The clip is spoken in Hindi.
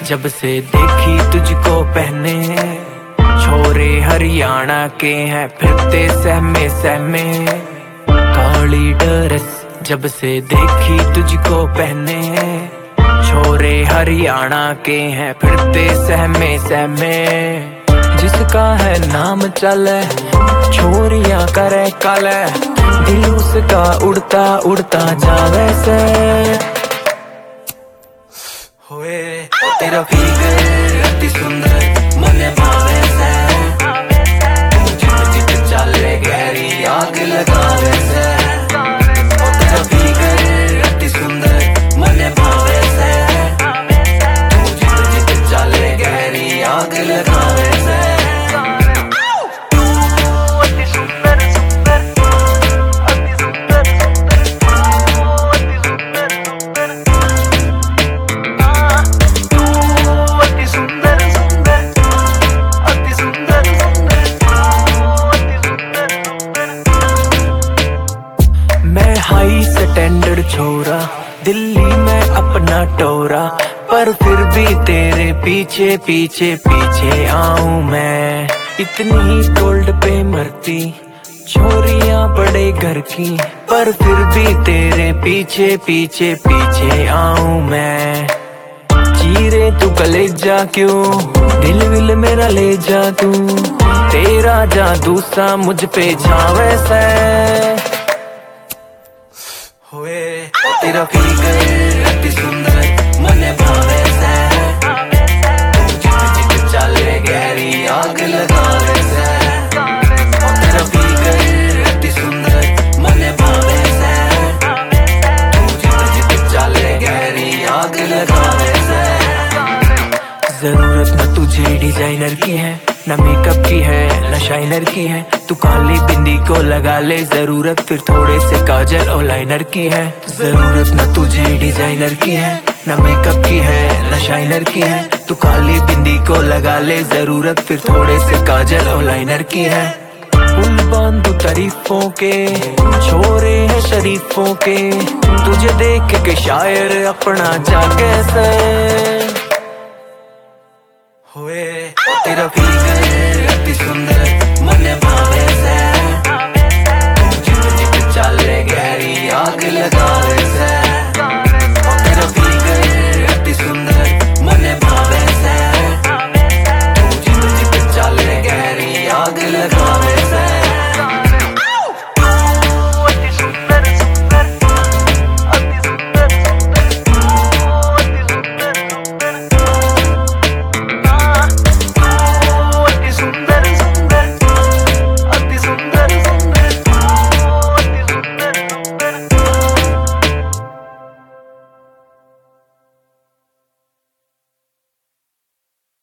जब से देखी तुझको पहने, छोरे हरियाणा के हैं फिरते सहमे सहमे। काली ड्रेस जब से देखी तुझको पहने, छोरे हरियाणा के हैं फिरते सहमे सहमे। जिसका है नाम चले छोरियां करे काले, दिल उसका उड़ता उड़ता जावे से। होए तेरा फिगर अति सुंदर मने भावे से, जित चले गहरी आग लगावे से। तेरा फिगर अति सुंदर मने भावे से, जित चले गहरी आग लगावे से। मैं हाई स्टैंडर्ड छोरा, दिल्ली में अपना टोरा, पर फिर भी तेरे पीछे पीछे पीछे आऊं मैं। इतनी ही गोल्ड पे मरती छोरियां बड़े घर की, पर फिर भी तेरे पीछे पीछे पीछे आऊं मैं। चीरे तू कलेजा क्यों, दिल विल मेरा ले जा तू, तेरा जादू सा मुझ पे छावे से। होए तेरा फिगर अति सुंदर मने भावे से, जित चले गहरी आग लगावे से। तेरा फिगर अति सुंदर मने भावे से, जित चले गहरी आग लगावे से। जरूरत न तुझे डिजाइनर की है, न मेकअप की है, न शाइनर की है। तू काली बिंदी को लगा ले जरूरत, फिर थोड़े से काजल और लाइनर की है। जरूरत न तुझे डिजाइनर की है, न मेकअप की है, न शाइनर की है। तू काली बिंदी को लगा ले जरूरत, फिर थोड़े से काजल और लाइनर की है। पुल बांधू तारीफों के, छोरे हैं शरीफों के, तुझे देख के शायर अपना जा कैसे। होए तेरा फिगर